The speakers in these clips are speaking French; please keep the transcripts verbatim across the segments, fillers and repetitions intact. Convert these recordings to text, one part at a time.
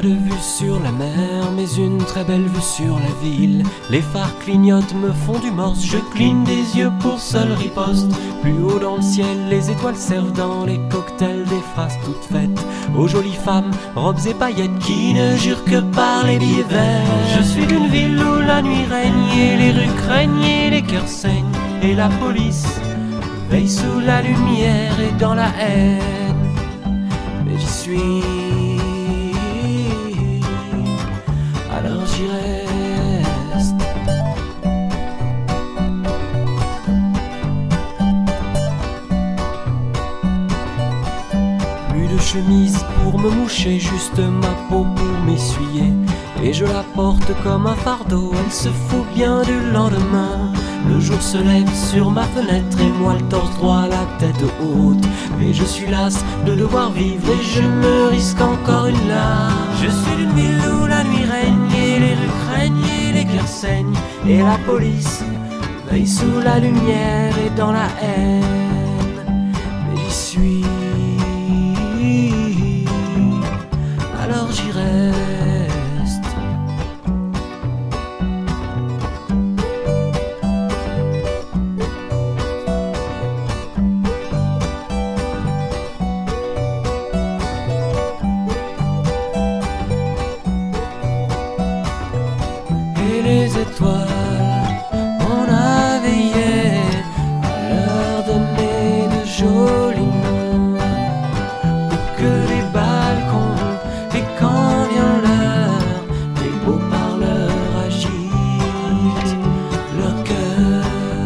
de vue sur la mer, mais une très belle vue sur la ville. Les phares clignotent, me font du morse, je cligne des yeux pour seule riposte. Plus haut dans le ciel, les étoiles servent dans les cocktails des phrases toutes faites aux jolies femmes, robes et paillettes qui ne jurent que par les billets verts. Je suis d'une ville où la nuit règne et les rues craignent et les cœurs saignent, et la police veille sous la lumière et dans la haine. Mais j'y suis, alors j'y reste. Plus de chemise pour me moucher, juste ma peau pour m'essuyer, et je la porte comme un fardeau, elle se fout bien du lendemain. Le jour se lève sur ma fenêtre et moi le torse droit, la tête haute. Mais je suis las de devoir vivre et je me risque encore une larme. Je suis d'une ville où la nuit règne et les rues craignent et les cœurs saignent, et la police veille sous la lumière et dans la haine. Mais j'y suis, alors j'y reste. Et les étoiles, on a veillé à leur donner de jolis noms, pour que les balcons, et quand vient l'heure, les beaux parleurs agitent leur cœur.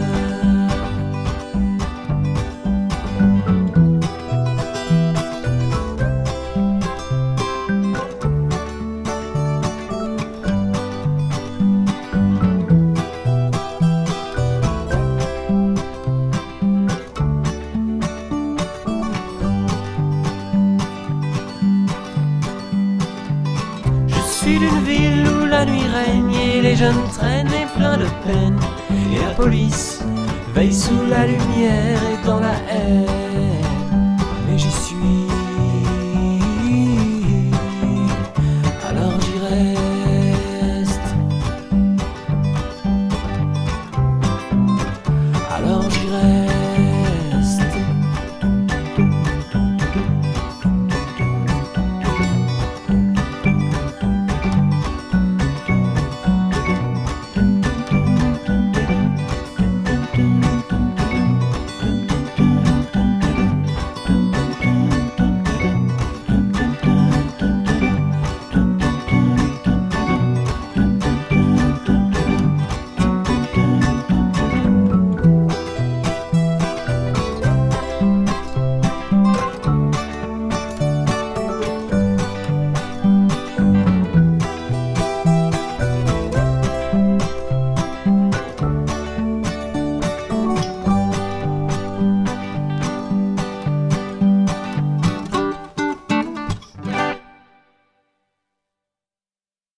Je suis d'une ville où la nuit règne et les jeunes traînent et plein de peine, et la police veille sous la lumière et dans la haine.